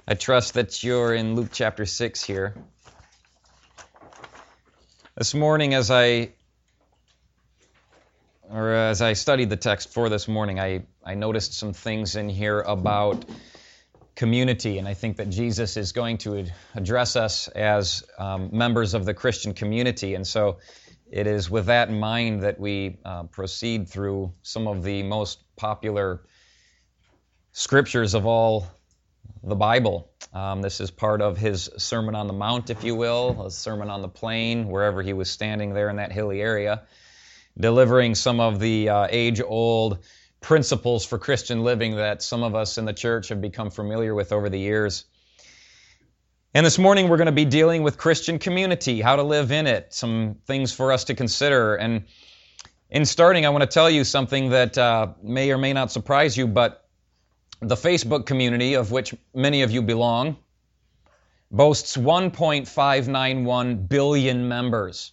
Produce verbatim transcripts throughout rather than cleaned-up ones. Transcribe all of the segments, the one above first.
I trust that you're in Luke chapter six here. This morning as I or as I studied the text for this morning, I, I noticed some things in here about community, and I think that Jesus is going to address us as um, members of the Christian community, and so it is with that in mind that we uh, proceed through some of the most popular scriptures of all the Bible. Um, this is part of his Sermon on the Mount, if you will, a Sermon on the Plain, wherever he was standing there in that hilly area, delivering some of the uh, age-old principles for Christian living that some of us in the church have become familiar with over the years. And this morning we're going to be dealing with Christian community, how to live in it, some things for us to consider. And in starting, I want to tell you something that uh, may or may not surprise you, but the Facebook community, of which many of you belong, boasts one point five nine one billion members.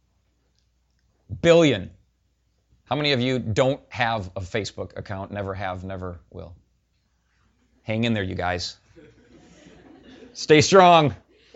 Billion. How many of you don't have a Facebook account, never have, never will? Hang in there, you guys. Stay strong.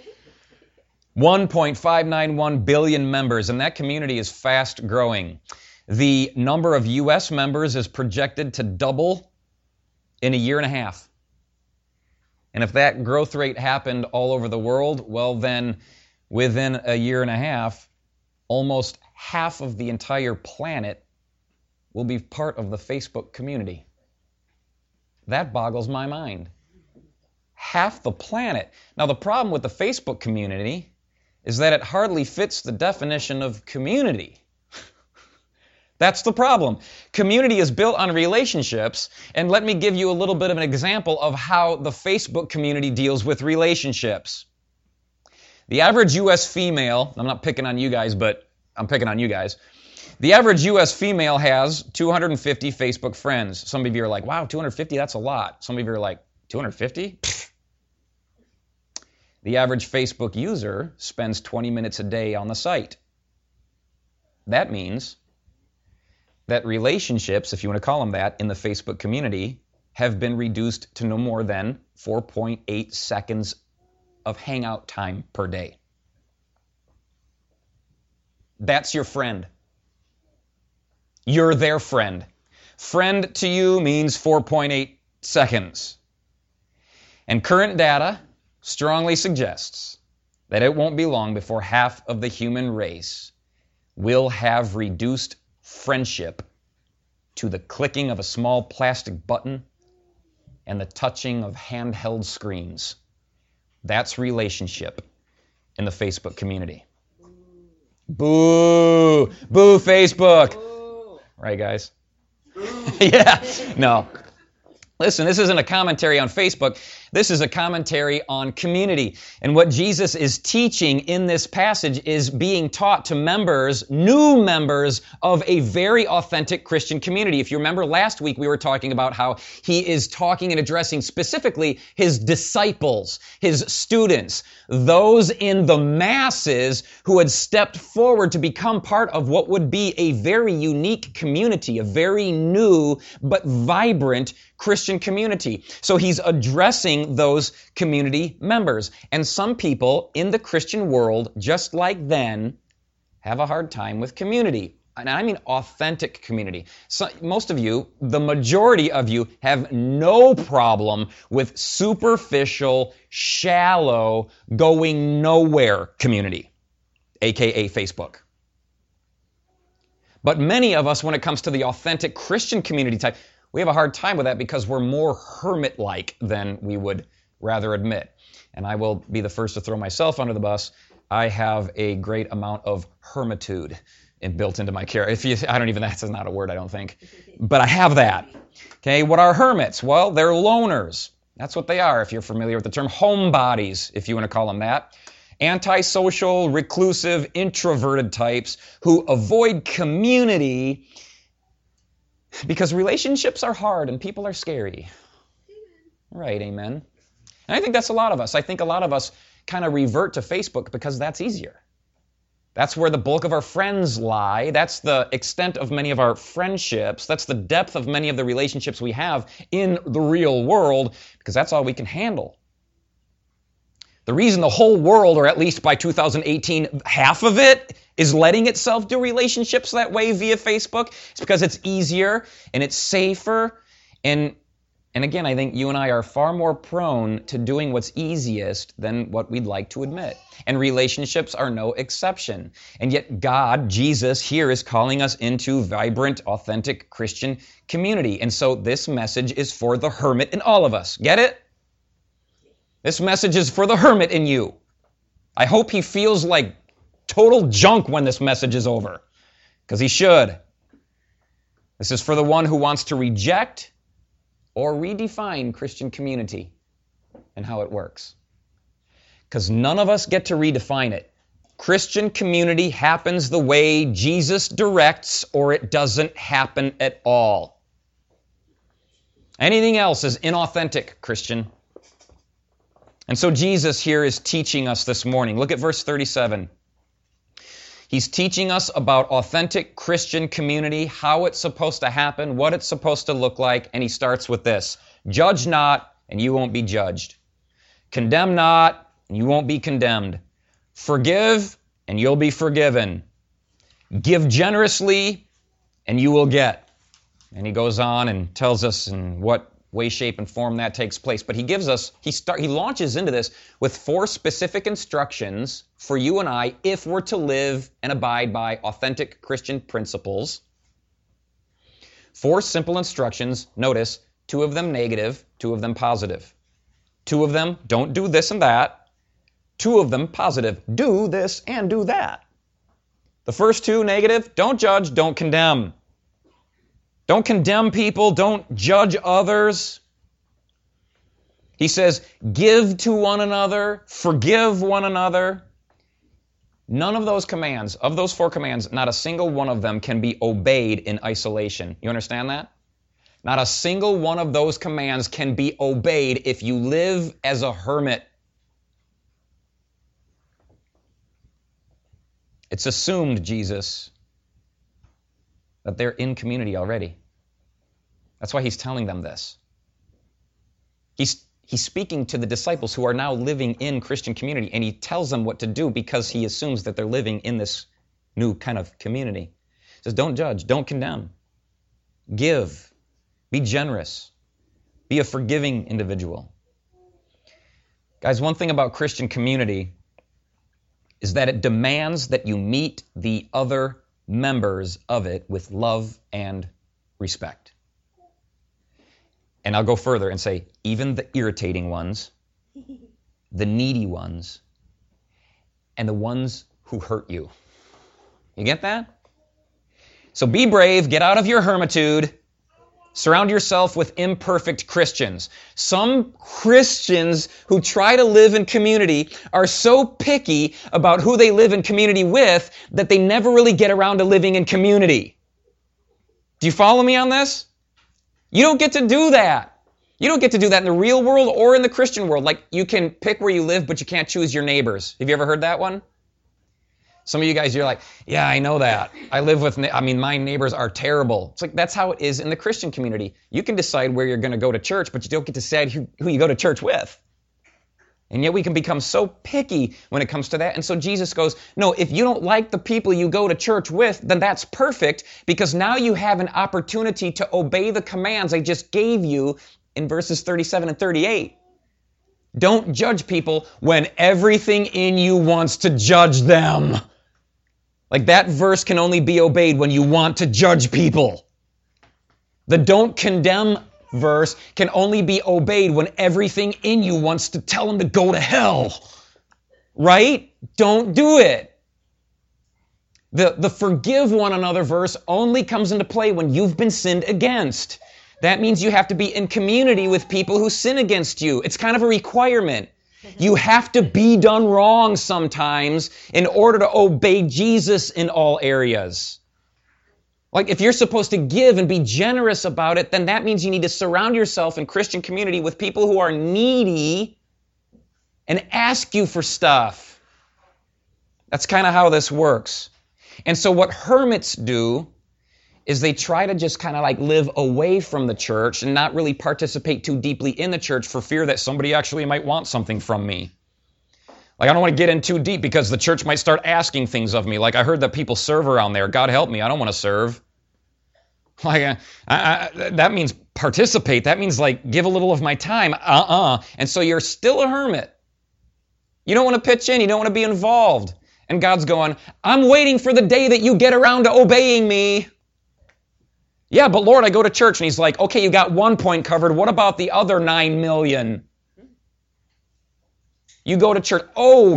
one point five nine one billion members, and that community is fast growing. The number of U S members is projected to double in a year and a half. And if that growth rate happened all over the world, well then, within a year and a half, almost half of the entire planet will be part of the Facebook community. That boggles my mind. Half the planet. Now, the problem with the Facebook community is that it hardly fits the definition of community. That's the problem. Community is built on relationships, and let me give you a little bit of an example of how the Facebook community deals with relationships. The average U S female, I'm not picking on you guys, but I'm picking on you guys. The average U S female has two hundred fifty Facebook friends. Some of you are like, wow, two hundred fifty, that's a lot. Some of you are like, two hundred fifty? The average Facebook user spends twenty minutes a day on the site. That means that relationships, if you want to call them that, in the Facebook community have been reduced to no more than four point eight seconds of hangout time per day. That's your friend. You're their friend. Friend to you means four point eight seconds. And current data strongly suggests that it won't be long before half of the human race will have reduced friendship to the clicking of a small plastic button and the touching of handheld screens. That's relationship in the Facebook community. Boo! Boo, Facebook! Boo. Right, guys? Yeah, no. Listen, this isn't a commentary on Facebook. This is a commentary on community. And what Jesus is teaching in this passage is being taught to members, new members of a very authentic Christian community. If you remember last week, we were talking about how he is talking and addressing specifically his disciples, his students, those in the masses who had stepped forward to become part of what would be a very unique community, a very new but vibrant Christian community. So he's addressing those community members. And some people in the Christian world, just like then, have a hard time with community. And I mean authentic community. So most of you, the majority of you, have no problem with superficial, shallow, going nowhere community, aka Facebook. But many of us, when it comes to the authentic Christian community type, we have a hard time with that because we're more hermit-like than we would rather admit. And I will be the first to throw myself under the bus. I have a great amount of hermitude built into my character. If you, I don't even, that's not a word, I don't think. But I have that. Okay, what are hermits? Well, they're loners. That's what they are, if you're familiar with the term. Homebodies, if you want to call them that. Antisocial, reclusive, introverted types who avoid community because relationships are hard and people are scary. Amen. Right, amen. And I think that's a lot of us. I think a lot of us kind of revert to Facebook because that's easier. That's where the bulk of our friends lie. That's the extent of many of our friendships. That's the depth of many of the relationships we have in the real world because that's all we can handle. The reason the whole world, or at least by two thousand eighteen, half of it is letting itself do relationships that way via Facebook is because it's easier and it's safer. And, and again, I think you and I are far more prone to doing what's easiest than what we'd like to admit. And relationships are no exception. And yet God, Jesus, here is calling us into vibrant, authentic Christian community. And so this message is for the hermit in all of us. Get it? This message is for the hermit in you. I hope he feels like total junk when this message is over, because he should. This is for the one who wants to reject or redefine Christian community and how it works. Because none of us get to redefine it. Christian community happens the way Jesus directs, or it doesn't happen at all. Anything else is inauthentic, Christian. And so Jesus here is teaching us this morning. Look at verse thirty-seven. He's teaching us about authentic Christian community, how it's supposed to happen, what it's supposed to look like, and he starts with this. Judge not, and you won't be judged. Condemn not, and you won't be condemned. Forgive, and you'll be forgiven. Give generously, and you will get. And he goes on and tells us in what way, shape, and form that takes place. But he gives us, he start, he launches into this with four specific instructions for you and I if we're to live and abide by authentic Christian principles. Four simple instructions. Notice, two of them negative, two of them positive. Two of them, don't do this and that. Two of them positive, do this and do that. The first two negative, don't judge, don't condemn. Don't condemn people. Don't judge others. He says, give to one another, forgive one another. None of those commands, of those four commands, not a single one of them can be obeyed in isolation. You understand that? Not a single one of those commands can be obeyed if you live as a hermit. It's assumed, Jesus, that they're in community already. That's why he's telling them this. He's, he's speaking to the disciples who are now living in Christian community, and he tells them what to do because he assumes that they're living in this new kind of community. He says, don't judge, don't condemn. Give. Be generous. Be a forgiving individual. Guys, one thing about Christian community is that it demands that you meet the other members of it with love and respect. And I'll go further and say, even the irritating ones, the needy ones, and the ones who hurt you. You get that? So be brave, get out of your hermitude, surround yourself with imperfect Christians. Some Christians who try to live in community are so picky about who they live in community with that they never really get around to living in community. Do you follow me on this? You don't get to do that. You don't get to do that in the real world or in the Christian world. Like, you can pick where you live, but you can't choose your neighbors. Have you ever heard that one? Some of you guys, you're like, yeah, I know that. I live with, I mean, my neighbors are terrible. It's like, that's how it is in the Christian community. You can decide where you're going to go to church, but you don't get to decide who, who you go to church with. And yet we can become so picky when it comes to that. And so Jesus goes, no, if you don't like the people you go to church with, then that's perfect, because now you have an opportunity to obey the commands I just gave you in verses thirty-seven and thirty-eight. Don't judge people when everything in you wants to judge them. Like, that verse can only be obeyed when you want to judge people. The don't condemn verse can only be obeyed when everything in you wants to tell them to go to hell. Right? Don't do it. The, the forgive one another verse only comes into play when you've been sinned against. That means you have to be in community with people who sin against you. It's kind of a requirement. You have to be done wrong sometimes in order to obey Jesus in all areas. Like, if you're supposed to give and be generous about it, then that means you need to surround yourself in Christian community with people who are needy and ask you for stuff. That's kind of how this works. And so what hermits do is they try to just kind of like live away from the church and not really participate too deeply in the church for fear that somebody actually might want something from me. Like, I don't want to get in too deep because the church might start asking things of me. Like, I heard that people serve around there. God help me, I don't want to serve. Like, I, I, that means participate. That means, like, give a little of my time. Uh-uh. And so you're still a hermit. You don't want to pitch in. You don't want to be involved. And God's going, I'm waiting for the day that you get around to obeying me. Yeah, but Lord, I go to church. And he's like, okay, you got one point covered. What about the other nine million? You go to church. Oh,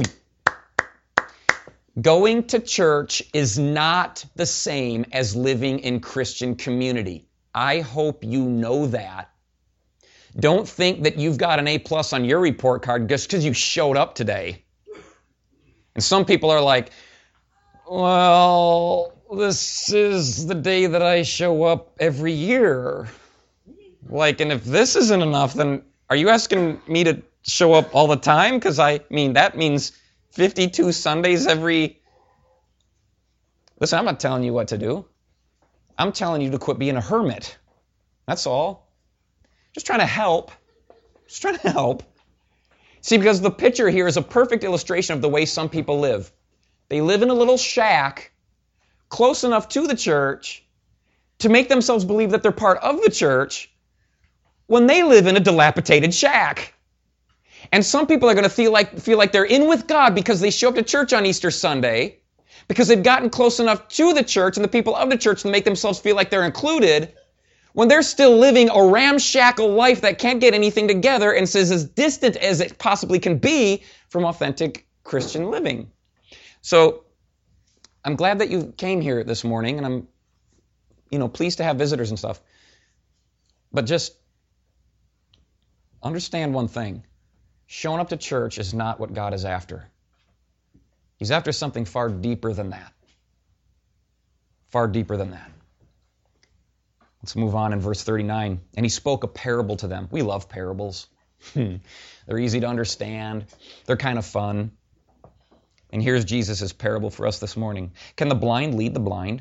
going to church is not the same as living in Christian community. I hope you know that. Don't think that you've got an A plus on your report card just because you showed up today. And some people are like, well, this is the day that I show up every year. Like, and if this isn't enough, then are you asking me to show up all the time? Because I mean, that means fifty-two Sundays every... Listen, I'm not telling you what to do. I'm telling you to quit being a hermit. That's all. Just trying to help. Just trying to help. See, because the picture here is a perfect illustration of the way some people live. They live in a little shack close enough to the church to make themselves believe that they're part of the church when they live in a dilapidated shack. And some people are going to feel like, feel like they're in with God because they show up to church on Easter Sunday, because they've gotten close enough to the church and the people of the church to make themselves feel like they're included, when they're still living a ramshackle life that can't get anything together and is as distant as it possibly can be from authentic Christian living. So I'm glad that you came here this morning, and I'm, you know, pleased to have visitors and stuff. But just understand one thing. Showing up to church is not what God is after. He's after something far deeper than that. Far deeper than that. Let's move on in verse thirty-nine. And he spoke a parable to them. We love parables. They're easy to understand. They're kind of fun. And here's Jesus' parable for us this morning. Can the blind lead the blind?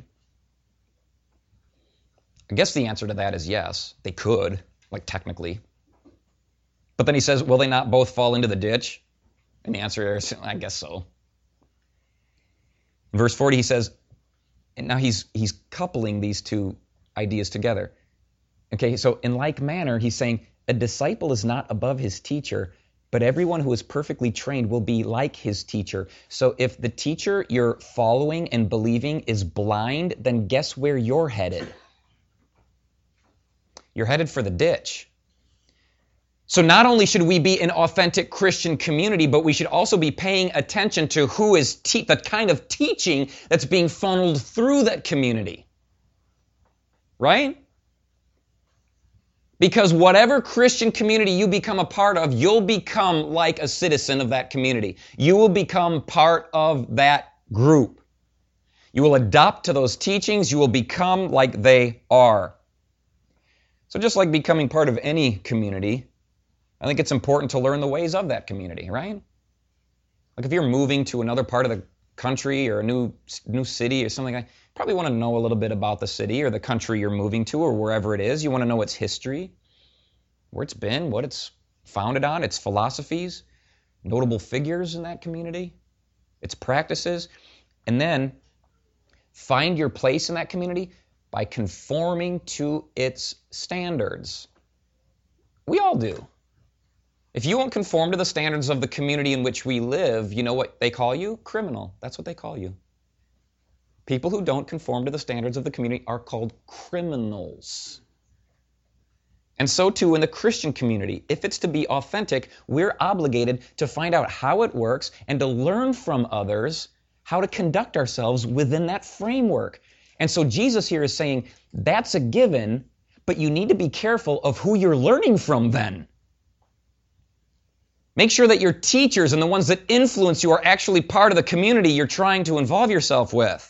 I guess the answer to that is yes. They could, like technically. But then he says, will they not both fall into the ditch? And the answer is, I guess so. In verse forty, he says, and now he's he's coupling these two ideas together. Okay, so in like manner, he's saying, a disciple is not above his teacher, but everyone who is perfectly trained will be like his teacher. So if the teacher you're following and believing is blind, then guess where you're headed? You're headed for the ditch. So not only should we be an authentic Christian community, but we should also be paying attention to who is te- the kind of teaching that's being funneled through that community. Right? Because whatever Christian community you become a part of, you'll become like a citizen of that community. You will become part of that group. You will adopt to those teachings. You will become like they are. So just like becoming part of any community, I think it's important to learn the ways of that community, right? Like if you're moving to another part of the country or a new new city or something like that, you probably want to know a little bit about the city or the country you're moving to or wherever it is. You want to know its history, where it's been, what it's founded on, its philosophies, notable figures in that community, its practices, and then find your place in that community by conforming to its standards. We all do. If you won't conform to the standards of the community in which we live, you know what they call you? Criminal. That's what they call you. People who don't conform to the standards of the community are called criminals. And so too in the Christian community. If it's to be authentic, we're obligated to find out how it works and to learn from others how to conduct ourselves within that framework. And so Jesus here is saying, that's a given, but you need to be careful of who you're learning from then. Make sure that your teachers and the ones that influence you are actually part of the community you're trying to involve yourself with.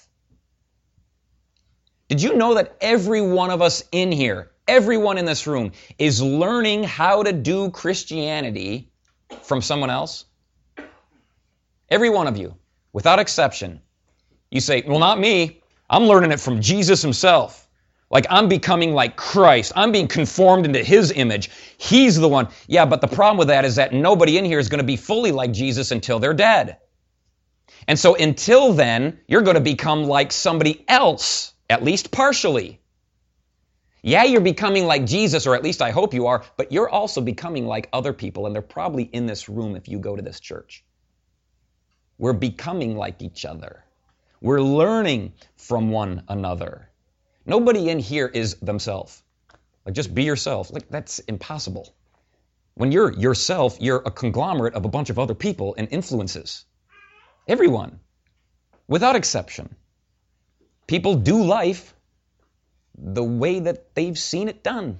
Did you know that every one of us in here, everyone in this room, is learning how to do Christianity from someone else? Every one of you, without exception. You say, well, not me. I'm learning it from Jesus himself. Like I'm becoming like Christ. I'm being conformed into his image. He's the one. Yeah, but the problem with that is that nobody in here is going to be fully like Jesus until they're dead. And so until then, you're going to become like somebody else, at least partially. Yeah, you're becoming like Jesus, or at least I hope you are, but you're also becoming like other people, and they're probably in this room if you go to this church. We're becoming like each other. We're learning from one another. Nobody in here is themselves. Like, just be yourself. Like, that's impossible. When you're yourself, you're a conglomerate of a bunch of other people and influences. Everyone, without exception. People do life the way that they've seen it done.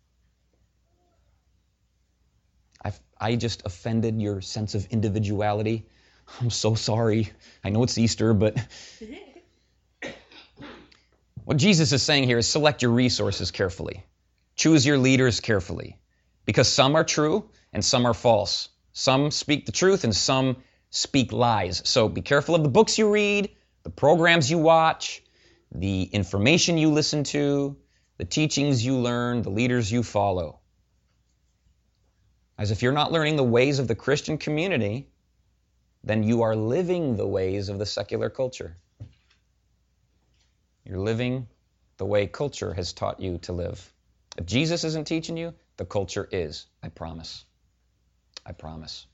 I've, I just offended your sense of individuality. I'm so sorry. I know it's Easter, but what Jesus is saying here is select your resources carefully. Choose your leaders carefully, because some are true and some are false. Some speak the truth and some speak lies. So be careful of the books you read, the programs you watch, the information you listen to, the teachings you learn, the leaders you follow. As if you're not learning the ways of the Christian community, then you are living the ways of the secular culture. You're living the way culture has taught you to live. If Jesus isn't teaching you, the culture is. I promise. I promise.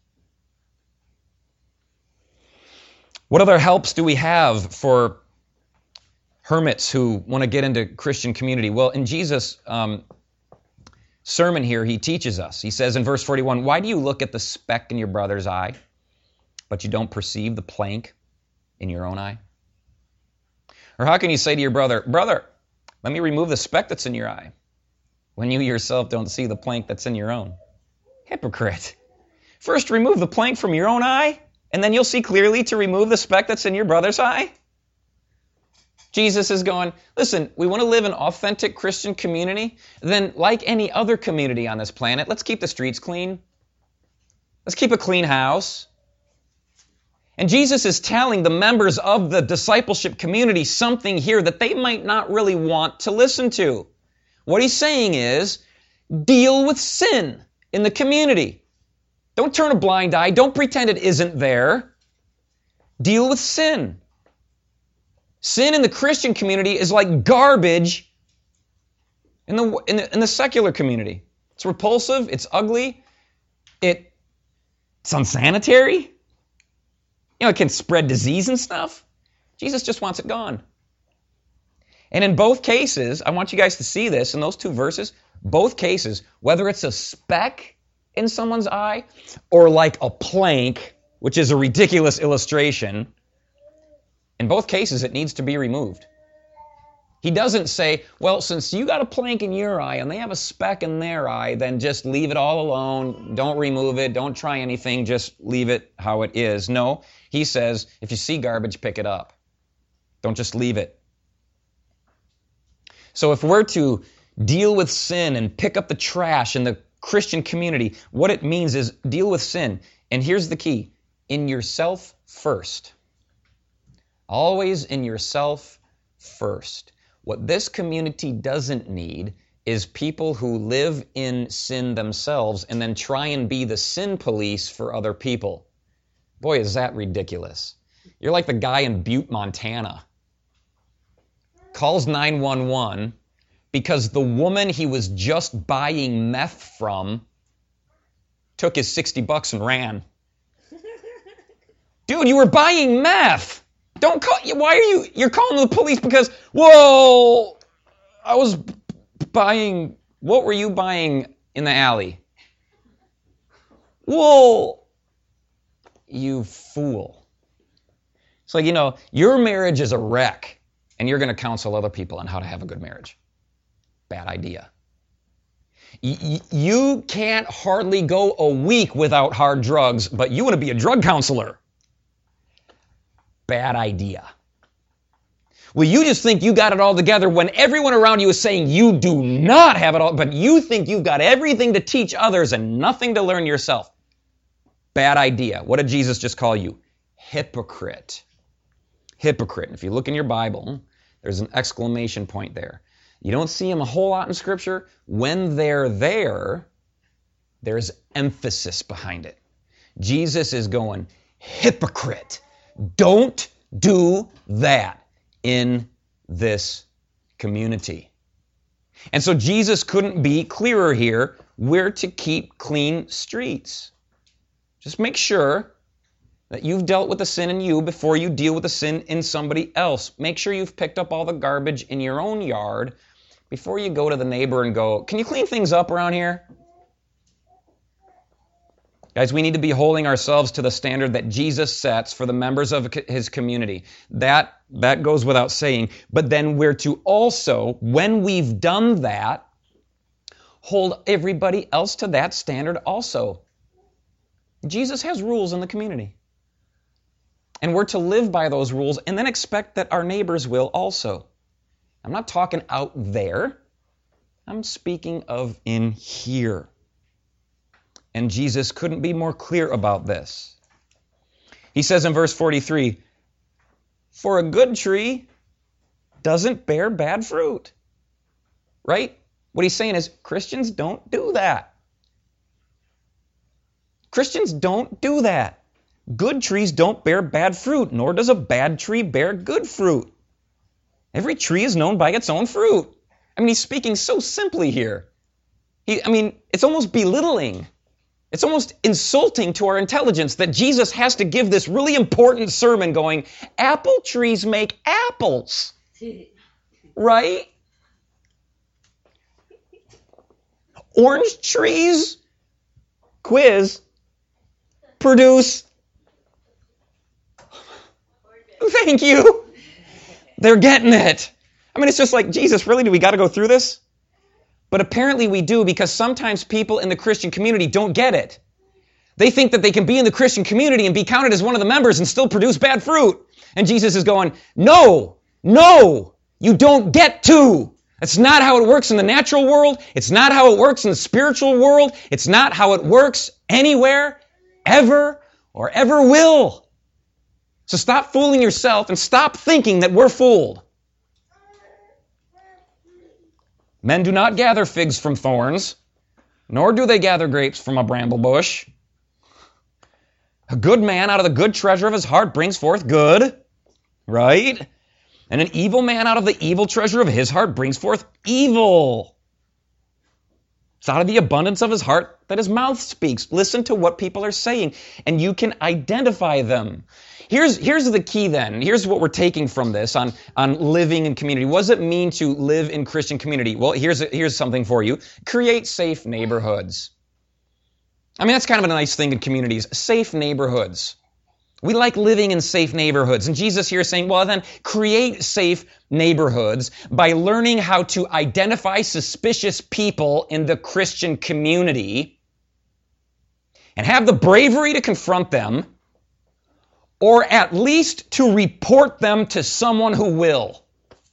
What other helps do we have for hermits who want to get into Christian community? Well, in Jesus' um, sermon here, he teaches us. He says in verse forty-one, why do you look at the speck in your brother's eye, but you don't perceive the plank in your own eye? Or how can you say to your brother, brother, let me remove the speck that's in your eye, when you yourself don't see the plank that's in your own? Hypocrite. First remove the plank from your own eye, and then you'll see clearly to remove the speck that's in your brother's eye. Jesus is going, listen, we want to live in authentic Christian community. Then, like any other community on this planet, let's keep the streets clean. Let's keep a clean house. And Jesus is telling the members of the discipleship community something here that they might not really want to listen to. What he's saying is, deal with sin in the community. Don't turn a blind eye. Don't pretend it isn't there. Deal with sin. Sin in the Christian community is like garbage in the, in the, in the secular community. It's repulsive. It's ugly. It, it's unsanitary. You know, it can spread disease and stuff. Jesus just wants it gone. And in both cases, I want you guys to see this in those two verses, both cases, whether it's a speck in someone's eye or like a plank, which is a ridiculous illustration, in both cases, it needs to be removed. He doesn't say, well, since you got a plank in your eye and they have a speck in their eye, then just leave it all alone. Don't remove it. Don't try anything. Just leave it how it is. No, he says, if you see garbage, pick it up. Don't just leave it. So if we're to deal with sin and pick up the trash in the Christian community, what it means is deal with sin. And here's the key. In yourself first. Always in yourself first. What this community doesn't need is people who live in sin themselves and then try and be the sin police for other people. Boy, is that ridiculous. You're like the guy in Butte, Montana. Calls nine one one because the woman he was just buying meth from took his sixty bucks and ran. Dude, you were buying meth. Don't call, why are you, you're calling the police because, whoa, I was buying, what were you buying in the alley? Whoa, you fool. It's like, you know, your marriage is a wreck and you're going to counsel other people on how to have a good marriage. Bad idea. Y- you can't hardly go a week without hard drugs, but you want to be a drug counselor. Bad idea. Well, you just think you got it all together when everyone around you is saying you do not have it all, but you think you've got everything to teach others and nothing to learn yourself. Bad idea. What did Jesus just call you? Hypocrite. Hypocrite. If you look in your Bible, there's an exclamation point there. You don't see them a whole lot in Scripture. When they're there, there's emphasis behind it. Jesus is going, hypocrite, don't do that in this community. And so Jesus couldn't be clearer here. We're to keep clean streets. Just make sure that you've dealt with the sin in you before you deal with the sin in somebody else. Make sure you've picked up all the garbage in your own yard before you go to the neighbor and go, can you clean things up around here? Guys, we need to be holding ourselves to the standard that Jesus sets for the members of his community. That, that goes without saying. But then we're to also, when we've done that, hold everybody else to that standard also. Jesus has rules in the community. And we're to live by those rules and then expect that our neighbors will also. I'm not talking out there. I'm speaking of in here. And Jesus couldn't be more clear about this. He says in verse forty-three, for a good tree doesn't bear bad fruit. Right? What he's saying is Christians don't do that. Christians don't do that. Good trees don't bear bad fruit, nor does a bad tree bear good fruit. Every tree is known by its own fruit. I mean, he's speaking so simply here. He, I mean, it's almost belittling. It's almost insulting to our intelligence that Jesus has to give this really important sermon going, apple trees make apples. Right? Orange trees, quiz, produce. Thank you. They're getting it. I mean, it's just like, Jesus, really, do we got to go through this? But apparently we do, because sometimes people in the Christian community don't get it. They think that they can be in the Christian community and be counted as one of the members and still produce bad fruit. And Jesus is going, no, no, you don't get to. That's not how it works in the natural world. It's not how it works in the spiritual world. It's not how it works anywhere, ever, or ever will. So stop fooling yourself and stop thinking that we're fooled. Men do not gather figs from thorns, nor do they gather grapes from a bramble bush. A good man out of the good treasure of his heart brings forth good, right? And an evil man out of the evil treasure of his heart brings forth evil. It's out of the abundance of his heart that his mouth speaks. Listen to what people are saying, and you can identify them. Here's, here's the key then. Here's what we're taking from this on, on living in community. What does it mean to live in Christian community? Well, here's, here's something for you. Create safe neighborhoods. I mean, that's kind of a nice thing in communities. Safe neighborhoods. We like living in safe neighborhoods. And Jesus here is saying, well, then create safe neighborhoods by learning how to identify suspicious people in the Christian community and have the bravery to confront them, or at least to report them to someone who will.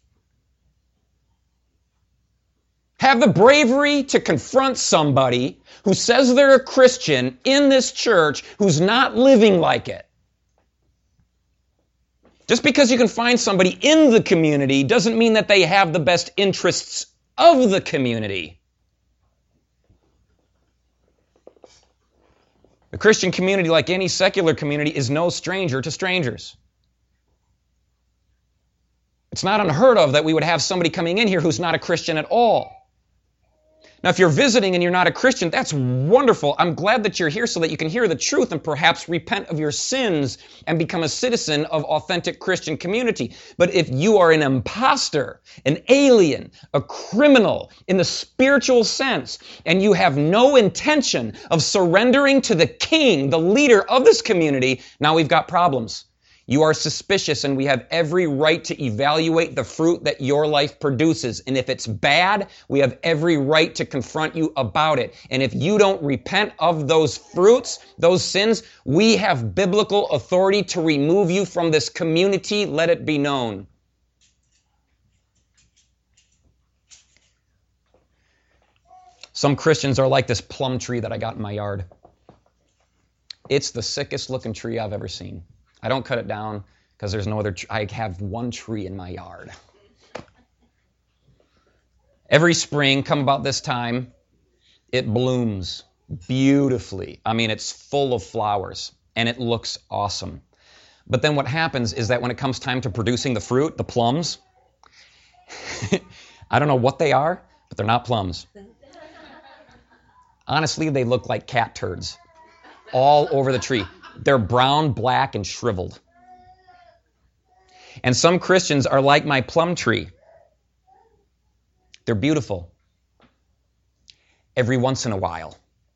Have the bravery to confront somebody who says they're a Christian in this church who's not living like it. Just because you can find somebody in the community doesn't mean that they have the best interests of the community. The Christian community, like any secular community, is no stranger to strangers. It's not unheard of that we would have somebody coming in here who's not a Christian at all. Now, if you're visiting and you're not a Christian, that's wonderful. I'm glad that you're here so that you can hear the truth and perhaps repent of your sins and become a citizen of authentic Christian community. But if you are an imposter, an alien, a criminal in the spiritual sense, and you have no intention of surrendering to the king, the leader of this community, now we've got problems. You are suspicious, and we have every right to evaluate the fruit that your life produces. And if it's bad, we have every right to confront you about it. And if you don't repent of those fruits, those sins, we have biblical authority to remove you from this community. Let it be known. Some Christians are like this plum tree that I got in my yard. It's the sickest looking tree I've ever seen. I don't cut it down because there's no other, tr- I have one tree in my yard. Every spring, come about this time, it blooms beautifully. I mean, it's full of flowers, and it looks awesome. But then what happens is that when it comes time to producing the fruit, the plums, I don't know what they are, but they're not plums. Honestly, they look like cat turds all over the tree. They're brown, black, and shriveled. And some Christians are like my plum tree. They're beautiful every once in a while.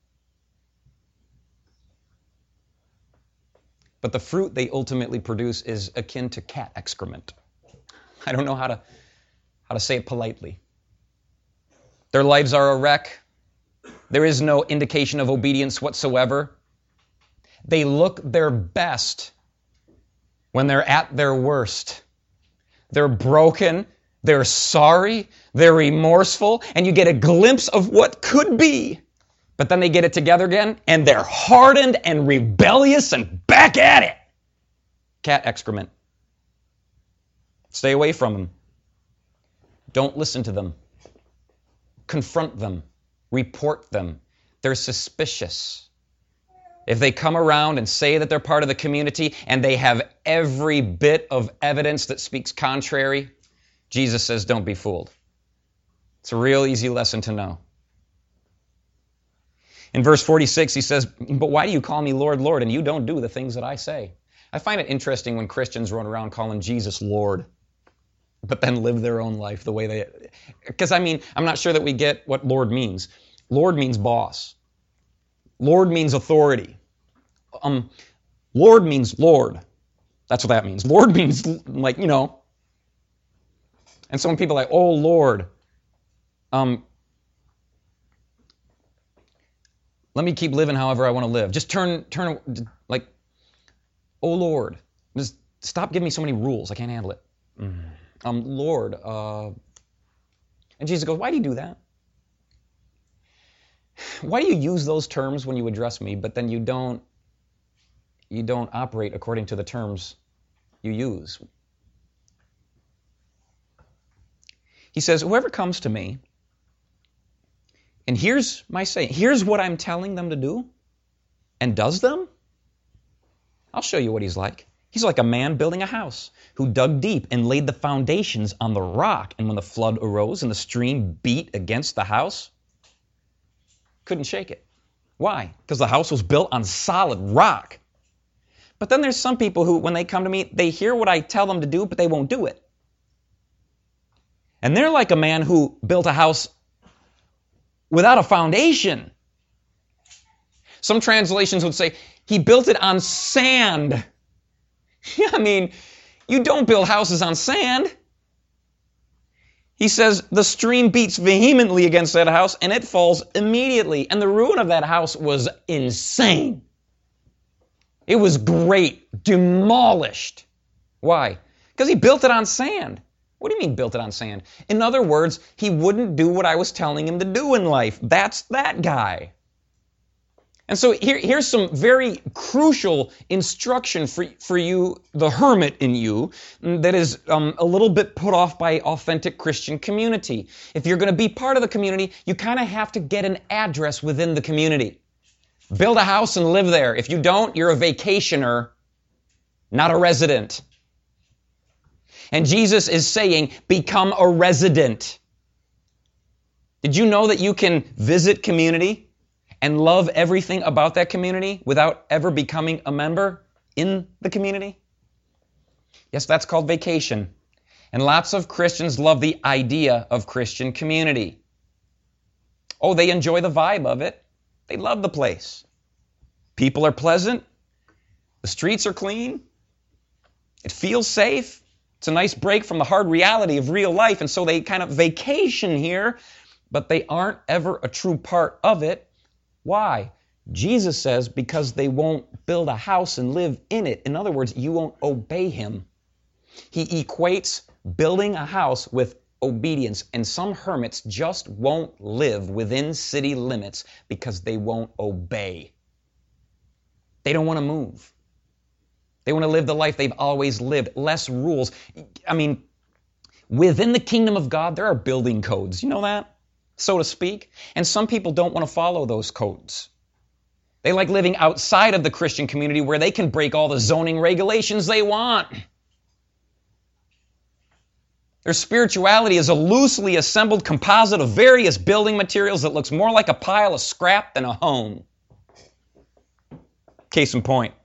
But the fruit they ultimately produce is akin to cat excrement. I don't know how to how to say it politely. Their lives are a wreck. There is no indication of obedience whatsoever. They look their best when they're at their worst. They're broken, they're sorry, they're remorseful, and you get a glimpse of what could be. But then they get it together again, and they're hardened and rebellious and back at it. Cat excrement. Stay away from them. Don't listen to them. Confront them. Report them. They're suspicious. If they come around and say that they're part of the community and they have every bit of evidence that speaks contrary, Jesus says, don't be fooled. It's a real easy lesson to know. In verse forty-six, he says, but why do you call me Lord, Lord, and you don't do the things that I say? I find it interesting when Christians run around calling Jesus Lord, but then live their own life the way they... Because, I mean, I'm not sure that we get what Lord means. Lord means boss. Lord means authority. Um, Lord means Lord. That's what that means. Lord means, like, you know. And some people are like, oh, Lord. Um, let me keep living however I want to live. Just turn, turn, like, oh, Lord. Just stop giving me so many rules. I can't handle it. Mm. Um, Lord. Uh, and Jesus goes, why do you do that? Why do you use those terms when you address me, but then you don't you don't operate according to the terms you use? He says, whoever comes to me, and here's my saying, here's what I'm telling them to do, and does them, I'll show you what he's like. He's like a man building a house who dug deep and laid the foundations on the rock, and when the flood arose and the stream beat against the house, couldn't shake it. Why? Because the house was built on solid rock. But then there's some people who, when they come to me, they hear what I tell them to do, but they won't do it. And they're like a man who built a house without a foundation. Some translations would say, he built it on sand. Yeah, I mean, you don't build houses on sand. He says the stream beats vehemently against that house and it falls immediately. And the ruin of that house was insane. It was great, demolished. Why? Because he built it on sand. What do you mean built it on sand? In other words, he wouldn't do what I was telling him to do in life. That's that guy. And so here, here's some very crucial instruction for, for you, the hermit in you, that is um, a little bit put off by authentic Christian community. If you're going to be part of the community, you kind of have to get an address within the community. Build a house and live there. If you don't, you're a vacationer, not a resident. And Jesus is saying, become a resident. Did you know that you can visit community and love everything about that community without ever becoming a member in the community? Yes, that's called vacation. And lots of Christians love the idea of Christian community. Oh, they enjoy the vibe of it. They love the place. People are pleasant. The streets are clean. It feels safe. It's a nice break from the hard reality of real life, and so they kind of vacation here, but they aren't ever a true part of it. Why? Jesus says because they won't build a house and live in it. In other words, you won't obey him. He equates building a house with obedience, and some hermits just won't live within city limits because they won't obey. They don't want to move. They want to live the life they've always lived. Less rules. I mean, within the kingdom of God, there are building codes. You know that? So to speak. And some people don't want to follow those codes. They like living outside of the Christian community where they can break all the zoning regulations they want. Their spirituality is a loosely assembled composite of various building materials that looks more like a pile of scrap than a home. Case in point.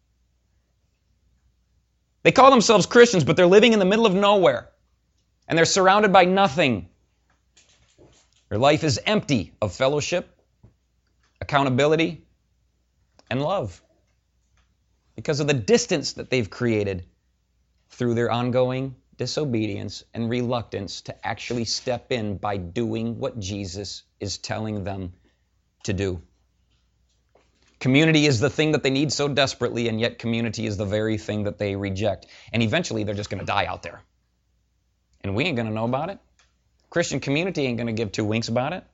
They call themselves Christians, but they're living in the middle of nowhere. And they're surrounded by nothing. Their life is empty of fellowship, accountability, and love. Because of the distance that they've created through their ongoing disobedience and reluctance to actually step in by doing what Jesus is telling them to do. Community is the thing that they need so desperately, and yet community is the very thing that they reject. And eventually they're just going to die out there. And we ain't going to know about it. Christian community ain't going to give two winks about it.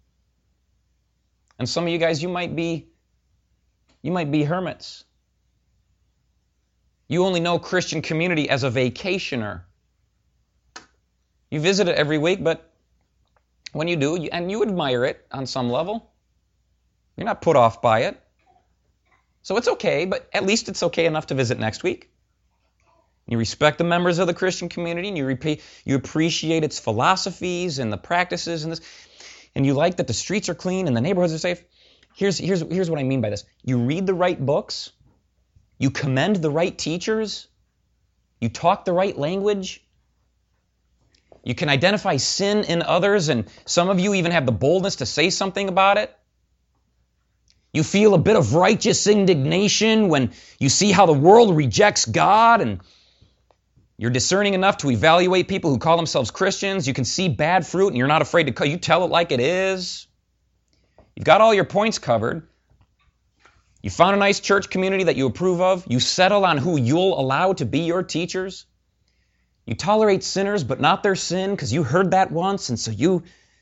And some of you guys, you might be, you might be hermits. You only know Christian community as a vacationer. You visit it every week, but when you do, you, and you admire it on some level, you're not put off by it. So it's okay, but at least it's okay enough to visit next week. You respect the members of the Christian community, and you, repeat, you appreciate its philosophies and the practices, and this, and you like that the streets are clean and the neighborhoods are safe. Here's, here's, here's what I mean by this. You read the right books, you commend the right teachers, you talk the right language, you can identify sin in others, and some of you even have the boldness to say something about it. You feel a bit of righteous indignation when you see how the world rejects God, and you're discerning enough to evaluate people who call themselves Christians. You can see bad fruit, and you're not afraid to call. You tell it like it is. You've got all your points covered. You found a nice church community that you approve of. You settle on who you'll allow to be your teachers. You tolerate sinners, but not their sin, because you heard that once, and so you...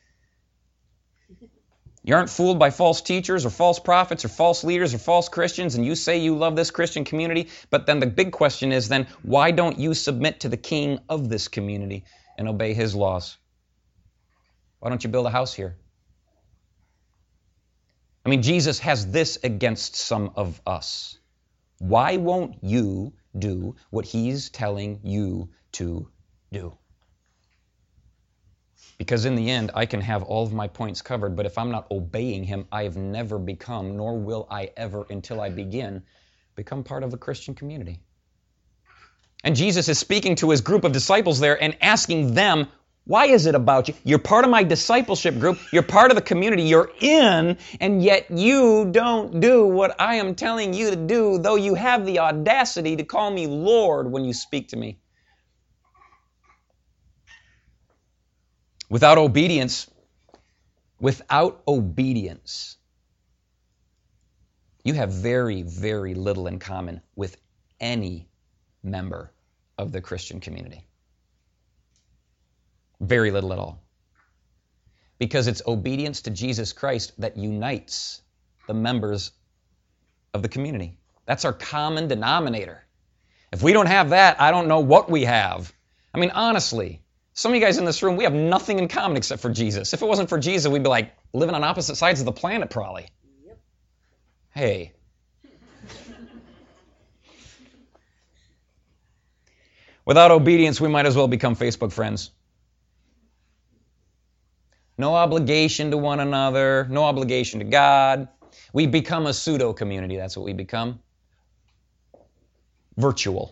You aren't fooled by false teachers or false prophets or false leaders or false Christians, and you say you love this Christian community, but then the big question is then, why don't you submit to the king of this community and obey his laws? Why don't you build a house here? I mean, Jesus has this against some of us. Why won't you do what he's telling you to do? Because in the end, I can have all of my points covered, but if I'm not obeying him, I have never become, nor will I ever until I begin, become part of a Christian community. And Jesus is speaking to his group of disciples there and asking them, why is it about you? You're part of my discipleship group, you're part of the community you're in, and yet you don't do what I am telling you to do, though you have the audacity to call me Lord when you speak to me. Without obedience, without obedience, you have very, very little in common with any member of the Christian community. Very little at all. Because it's obedience to Jesus Christ that unites the members of the community. That's our common denominator. If we don't have that, I don't know what we have. I mean, honestly, some of you guys in this room, we have nothing in common except for Jesus. If it wasn't for Jesus, we'd be like living on opposite sides of the planet probably. Yep. Hey. Without obedience, we might as well become Facebook friends. No obligation to one another, no obligation to God. We become a pseudo community, that's what we become. Virtual.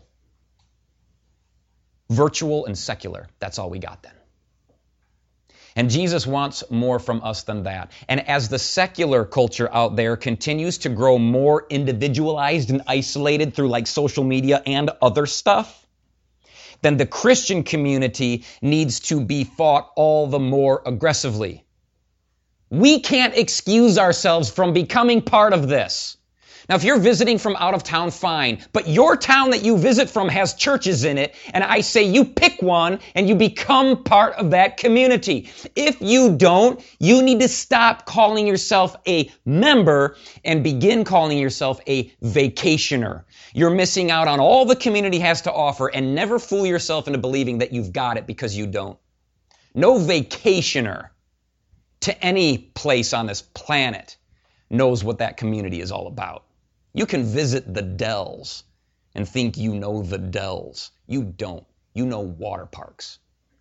Virtual and secular. That's all we got then. And Jesus wants more from us than that. And as the secular culture out there continues to grow more individualized and isolated through like social media and other stuff, then the Christian community needs to be fought all the more aggressively. We can't excuse ourselves from becoming part of this. Now, if you're visiting from out of town, fine. But your town that you visit from has churches in it, and I say you pick one and you become part of that community. If you don't, you need to stop calling yourself a member and begin calling yourself a vacationer. You're missing out on all the community has to offer, and never fool yourself into believing that you've got it, because you don't. No vacationer to any place on this planet knows what that community is all about. You can visit the Dells and think you know the Dells. You don't. You know water parks.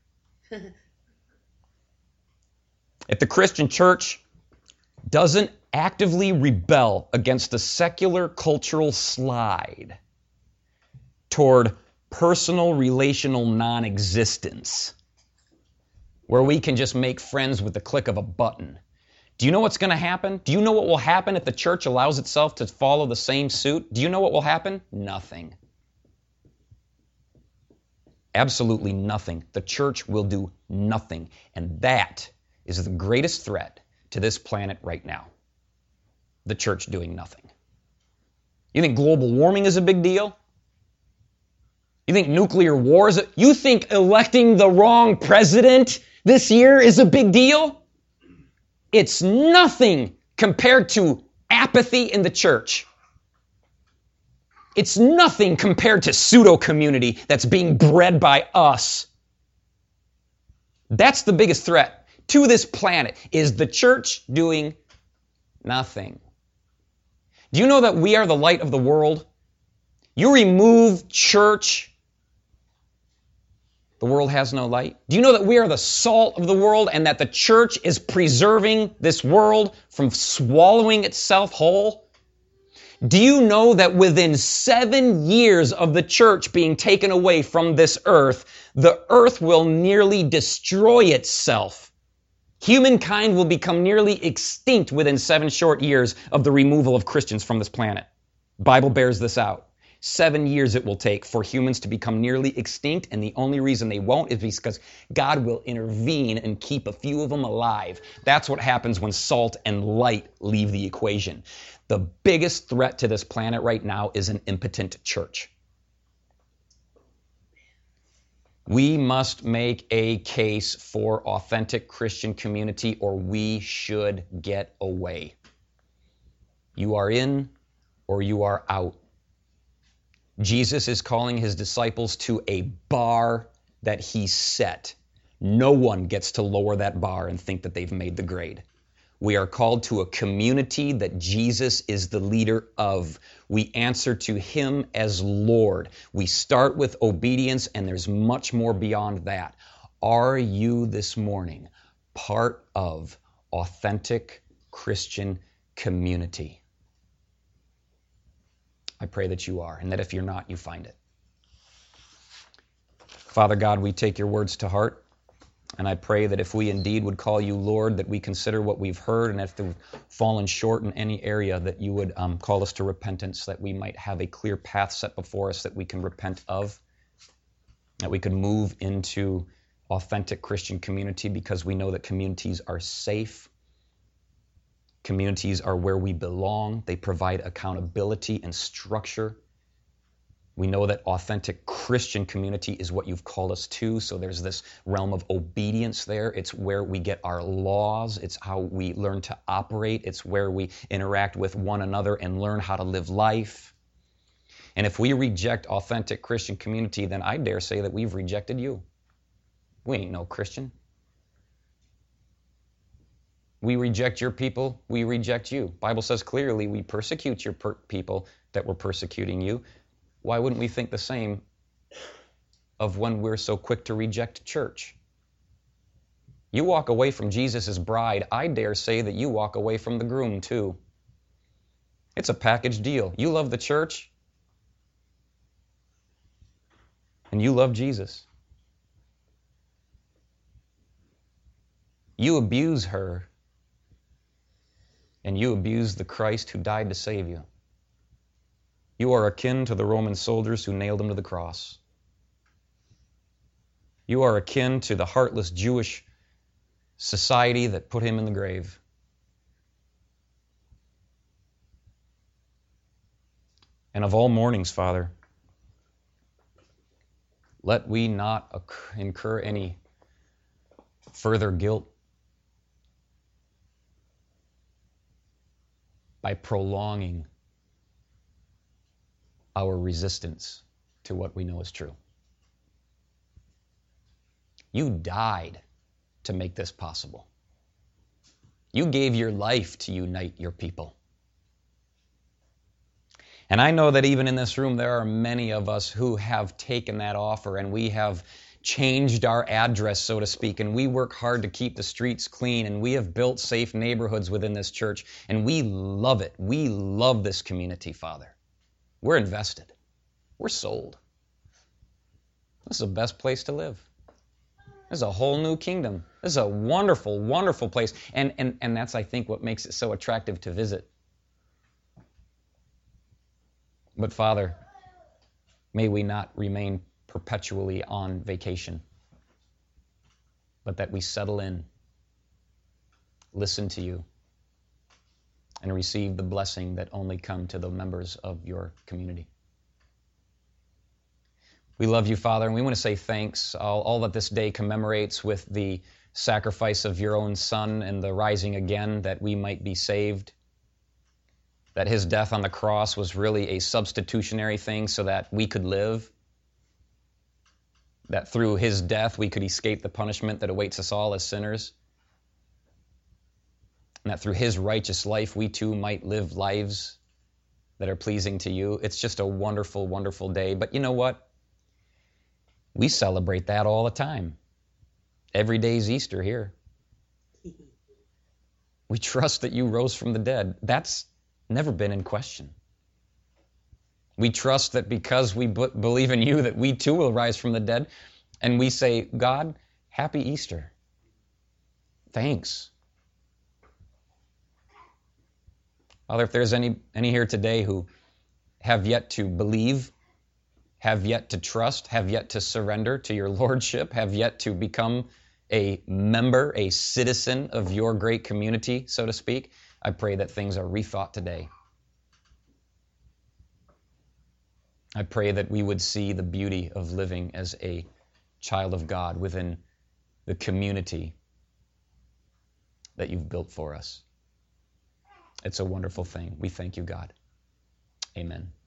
If the Christian church doesn't actively rebel against the secular cultural slide toward personal relational non-existence, where we can just make friends with the click of a button, do you know what's going to happen? Do you know what will happen if the church allows itself to follow the same suit? Do you know what will happen? Nothing. Absolutely nothing. The church will do nothing. And that is the greatest threat to this planet right now. The church doing nothing. You think global warming is a big deal? You think nuclear war is a... You think electing the wrong president this year is a big deal? It's nothing compared to apathy in the church. It's nothing compared to pseudo-community that's being bred by us. That's the biggest threat to this planet, is the church doing nothing. Do you know that we are the light of the world? You remove church, the world has no light. Do you know that we are the salt of the world, and that the church is preserving this world from swallowing itself whole? Do you know that within seven years of the church being taken away from this earth, the earth will nearly destroy itself? Humankind will become nearly extinct within seven short years of the removal of Christians from this planet. The Bible bears this out. Seven years it will take for humans to become nearly extinct, and the only reason they won't is because God will intervene and keep a few of them alive. That's what happens when salt and light leave the equation. The biggest threat to this planet right now is an impotent church. We must make a case for authentic Christian community, or we should get away. You are in or you are out. Jesus is calling his disciples to a bar that he set. No one gets to lower that bar and think that they've made the grade. We are called to a community that Jesus is the leader of. We answer to him as Lord. We start with obedience, and there's much more beyond that. Are you this morning part of authentic Christian community? I pray that you are, and that if you're not, you find it. Father God, we take your words to heart. And I pray that if we indeed would call you Lord, that we consider what we've heard, and if we've fallen short in any area, that you would um, call us to repentance, that we might have a clear path set before us that we can repent of, that we could move into authentic Christian community, because we know that communities are safe. Communities are where we belong. They provide accountability and structure. We know that authentic Christian community is what you've called us to, so there's this realm of obedience there. It's where we get our laws. It's how we learn to operate. It's where we interact with one another and learn how to live life. And if we reject authentic Christian community, then I dare say that we've rejected you. We ain't no Christian. We reject your people, we reject you. Bible says clearly we persecute your per- people that were persecuting you. Why wouldn't we think the same of when we're so quick to reject church? You walk away from Jesus' bride, I dare say that you walk away from the groom too. It's a package deal. You love the church, and you love Jesus. You abuse her, and you abuse the Christ who died to save you. You are akin to the Roman soldiers who nailed him to the cross. You are akin to the heartless Jewish society that put him in the grave. And of all mornings, Father, let we not incur any further guilt by prolonging our resistance to what we know is true. You died to make this possible. You gave your life to unite your people. And I know that even in this room, there are many of us who have taken that offer and we have changed our address, so to speak, and we work hard to keep the streets clean, and we have built safe neighborhoods within this church, and we love it. We love this community, Father. We're invested. We're sold. This is the best place to live. This is a whole new kingdom. This is a wonderful, wonderful place. And, and, and that's, I think, what makes it so attractive to visit. But Father, may we not remain perpetually on vacation, but that we settle in, listen to you, and receive the blessing that only come to the members of your community. We love you, Father, and we want to say thanks. All, all that this day commemorates with the sacrifice of your own Son and the rising again, that we might be saved. That his death on the cross was really a substitutionary thing so that we could live. That through his death we could escape the punishment that awaits us all as sinners. And that through his righteous life we too might live lives that are pleasing to you. It's just a wonderful, wonderful day. But you know what? We celebrate that all the time. Every day's Easter here. We trust that you rose from the dead. That's never been in question. We trust that because we b- believe in you, that we too will rise from the dead. And we say, God, happy Easter. Thanks. Father, if there's any, any here today who have yet to believe, have yet to trust, have yet to surrender to your lordship, have yet to become a member, a citizen of your great community, so to speak, I pray that things are rethought today. I pray that we would see the beauty of living as a child of God within the community that you've built for us. It's a wonderful thing. We thank you, God. Amen.